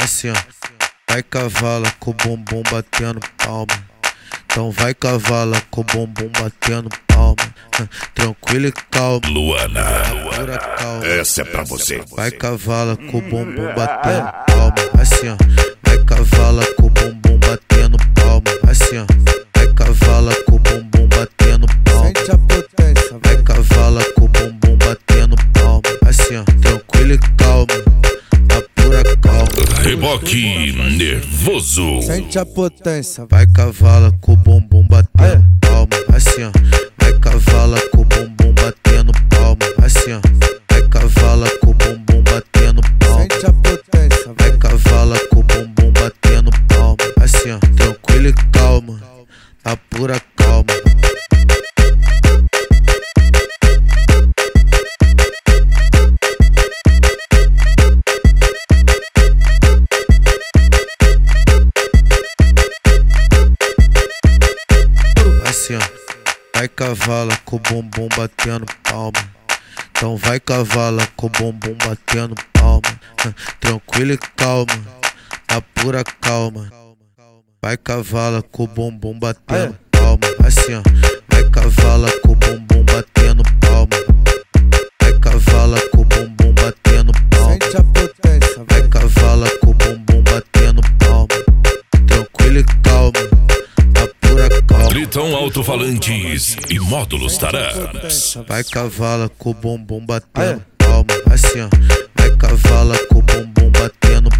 assim, ó. Vai cavala com o bumbum batendo palma. Então vai cavala com o bumbum batendo palma. Tranquilo e calmo. Luana, Pura calma. essa é pra você. Vai cavala com o bumbum batendo palma. Assim, ó. Vai cavala com o bumbum batendo palma. Assim, ó. Vai cavala com o bumbum batendo palma. Sente a potência, Vai cavala com o bumbum batendo palma. Assim, ó. Tranquilo e calmo. Na pura calma. Reboque nervoso. Sente a potência, Vai cavala com o bumbum batendo palma. Assim, ó. Vai cavala com o bumbum batendo palma. Assim, ó. Vai cavala com o bumbum batendo palma. sente a potência, Vai cavala com o bumbum batendo palma. Assim, ó. Tranquilo e calma. Na pura calma. Assim, ó. Vai cavala com o bumbum batendo palma. Então vai cavala com o bumbum batendo palma. Tranquilo e calma, na pura calma. Vai cavala com o bumbum batendo palma. Assim, ó. Vai cavala com o bumbum batendo palma. Vai cavala com o bumbum batendo palma. sente a potência, Vai cavala com o bumbum batendo palma. Tranquilo e calma, na pura calma. Triton Alto-Falantes e Módulos Taraps. Vai cavala com o bumbum batendo palma. Assim, ó. Vai cavala com o bumbum batendo